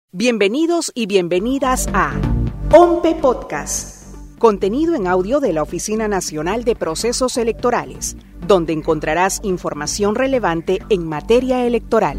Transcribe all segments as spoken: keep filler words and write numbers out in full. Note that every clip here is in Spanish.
Bienvenidos y bienvenidas a OMPE Podcast, contenido en audio de la Oficina Nacional de Procesos Electorales, donde encontrarás información relevante en materia electoral.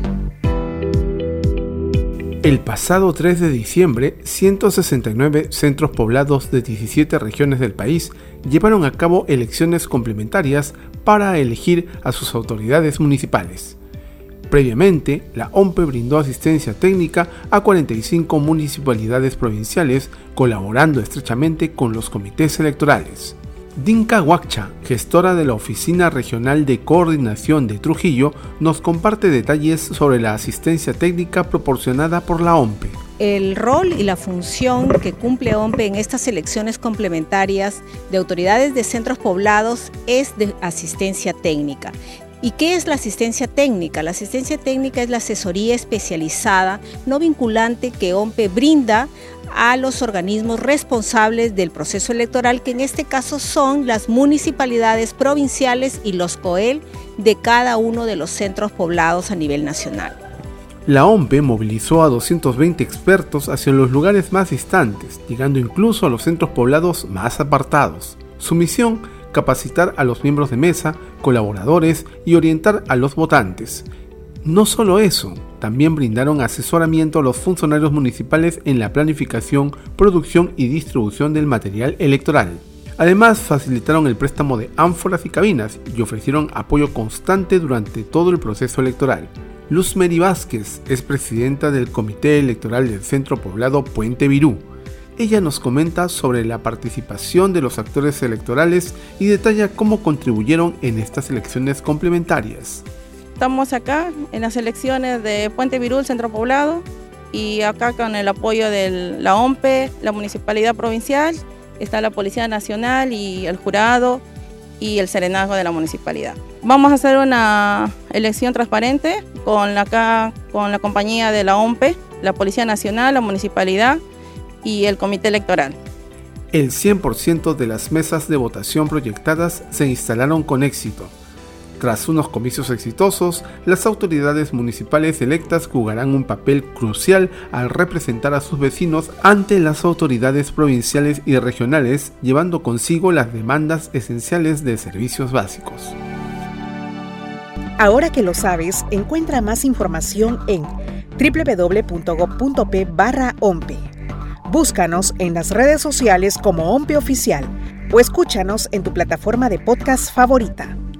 El pasado tres de diciembre, ciento sesenta y nueve centros poblados de diecisiete regiones del país llevaron a cabo elecciones complementarias para elegir a sus autoridades municipales. Previamente, la OMPE brindó asistencia técnica a cuarenta y cinco municipalidades provinciales, colaborando estrechamente con los comités electorales. Dinka Huaccha, gestora de la Oficina Regional de Coordinación de Trujillo, nos comparte detalles sobre la asistencia técnica proporcionada por la OMPE. El rol y la función que cumple OMPE en estas elecciones complementarias de autoridades de centros poblados es de asistencia técnica. ¿Y qué es la asistencia técnica? La asistencia técnica es la asesoría especializada no vinculante que OMPE brinda a los organismos responsables del proceso electoral, que en este caso son las municipalidades provinciales y los C O E L de cada uno de los centros poblados a nivel nacional. La OMPE movilizó a doscientos veinte expertos hacia los lugares más distantes, llegando incluso a los centros poblados más apartados. Su misión: capacitar a los miembros de mesa, colaboradores y orientar a los votantes. No solo eso, también brindaron asesoramiento a los funcionarios municipales en la planificación, producción y distribución del material electoral. Además, facilitaron el préstamo de ánforas y cabinas y ofrecieron apoyo constante durante todo el proceso electoral. Luz Mary Vázquez es presidenta del Comité Electoral del Centro Poblado Puente Virú. Ella nos comenta sobre la participación de los actores electorales y detalla cómo contribuyeron en estas elecciones complementarias. Estamos acá en las elecciones de Puente Virú, el Centro Poblado, y acá con el apoyo de la OMPE, la Municipalidad Provincial, está la Policía Nacional y el jurado y el serenazgo de la Municipalidad. Vamos a hacer una elección transparente con la, acá, con la compañía de la OMPE, la Policía Nacional, la Municipalidad y el Comité Electoral. El cien por ciento de las mesas de votación proyectadas se instalaron con éxito. Tras unos comicios exitosos, las autoridades municipales electas jugarán un papel crucial al representar a sus vecinos ante las autoridades provinciales y regionales, llevando consigo las demandas esenciales de servicios básicos. Ahora que lo sabes, encuentra más información en doble u doble u doble u punto gob punto pe barra OMPE. Búscanos en las redes sociales como OMPE Oficial o escúchanos en tu plataforma de podcast favorita.